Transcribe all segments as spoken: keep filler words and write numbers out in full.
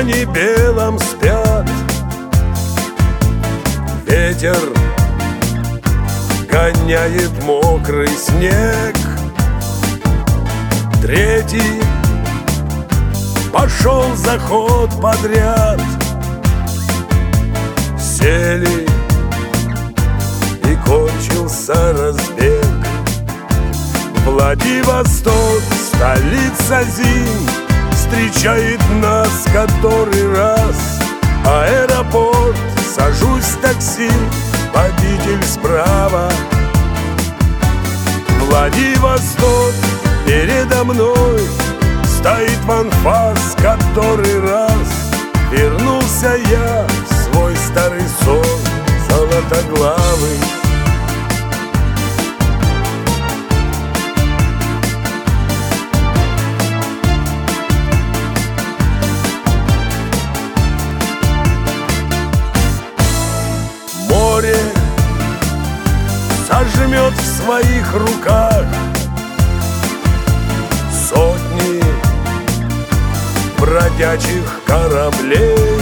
фоне белом спят. Ветер гоняет мокрый снег. Третий пошел заход подряд. Сели, и кончился разбег. Владивосток, столица зим, встречает нас который раз. Аэропорт, сажусь в такси, водитель справа. Владивосток, передо мной стоит ванфас который раз. Вернулся я в свой старый сон золотоглавый. Море сожмет в своих руках сотни бродячих кораблей.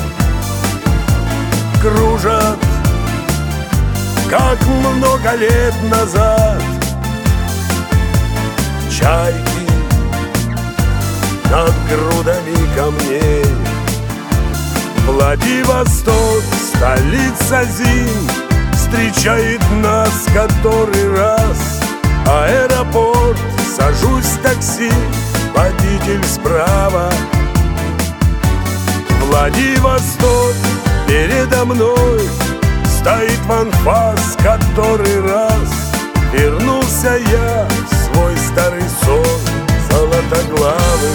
Кружат, как много лет назад, чайки над грудами камней. Владивосток, столица зим, встречает нас который раз. Аэропорт, сажусь в такси, водитель справа. Владивосток, передо мной стоит ванфас который раз. Вернулся я в свой старый сон золотоглавый.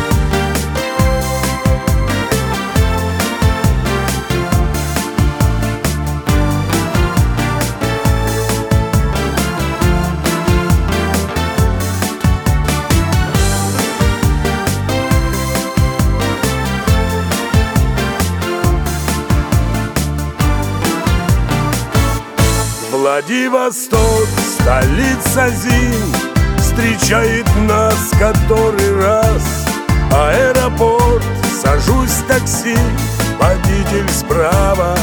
Владивосток, столица зим, встречает нас который раз. Аэропорт, сажусь в такси, водитель справа.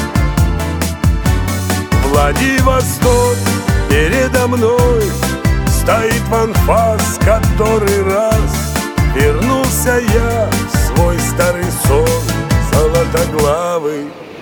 Владивосток, передо мной стоит ванфас который раз. Вернулся я в свой старый сон золотоглавый.